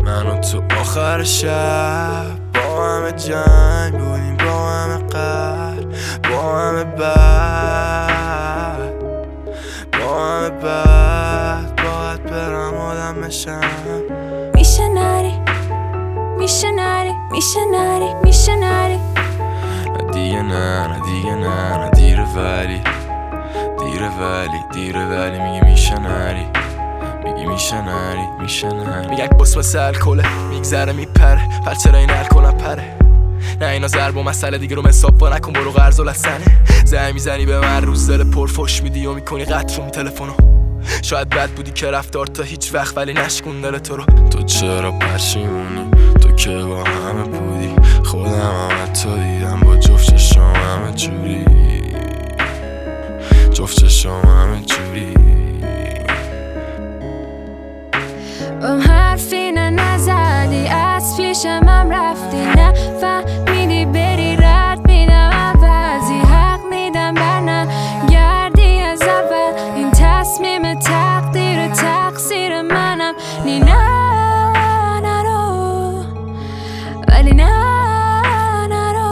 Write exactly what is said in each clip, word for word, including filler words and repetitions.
من و تو آخر شب با همه جنگ بودیم، با همه قهر، با همه بد، با همه بد. باید برم آدم بشم. میشه نری، میشه نری، میشه نری، میشه نری. نه دیگه نه، نه دیگه نه، نه دیره ولی دیره ولی دیره ولی میگه میشه نری، میگی میشه نری، میشه نری. میگن بس واسه الکله میگذره میپره، پر چرا این الکلم پره؟ نه اینا ضرب و مسئله دیگه رو مسابقه نکن، برو قرض و لسنه. زنگ میزنی به من روز دل پرفوش میدی و میکنی قطع رو تلفنو. شاید بد بودی که رفتار تا هیچ وقت ولی نشکون دل تو رو. تو چرا پشیمونی؟ تو که با همه بودی، خودم هم تو دیدم با جفت چشم همه جوری، جفت چشم همه جوری. اون حرفی نه نزدی، از پیشم هم رفتی، نه فهمیدی بری، رد میدم عوضی، حق میدم برنه گردی از اول. این تصمیم تقدیر تقصیر منم، نی نه نرو ولی نه نرو.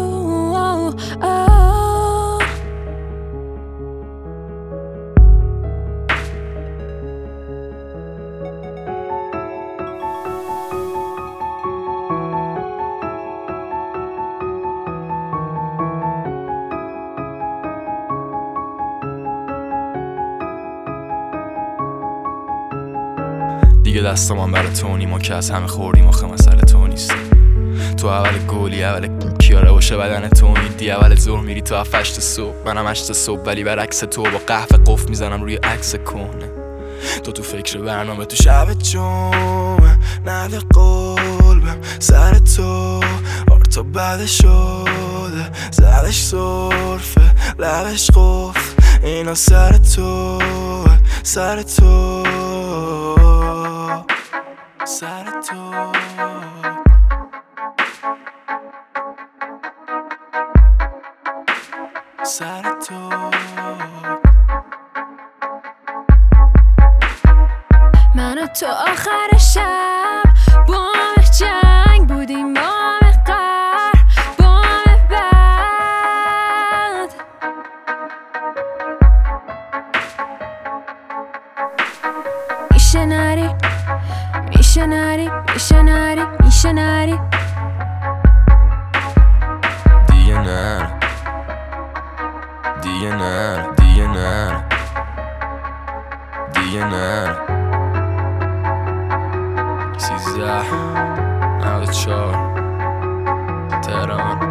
دیگه دستم هم برای تو نیم، ما که از همه خوردیم، آخه مسئله تو نیست. تو اول گلی، اول کیاره باشه بدن تو میدی، اول ظهر میری تو هفت صبح، منم هشت صبح ولی برعکس تو با قهوه قفل میزنم روی عکس کنه. تو تو فکر برنامه تو شب جمعه، نده قلبم سر تو، آرتا بده شده زدش صرفه لبش قفل، اینا سر تو، سر تو، سر تو. سر تو من و تو آخر شب با همه جنگ بودیم، با همه قهر، با همه بد. میشه نری، میشه نری، میشه نری، میشه نری. دیگه نه، دیگه نه، دیگه نه، دیگه نه. سیزده نود و چهار تهران.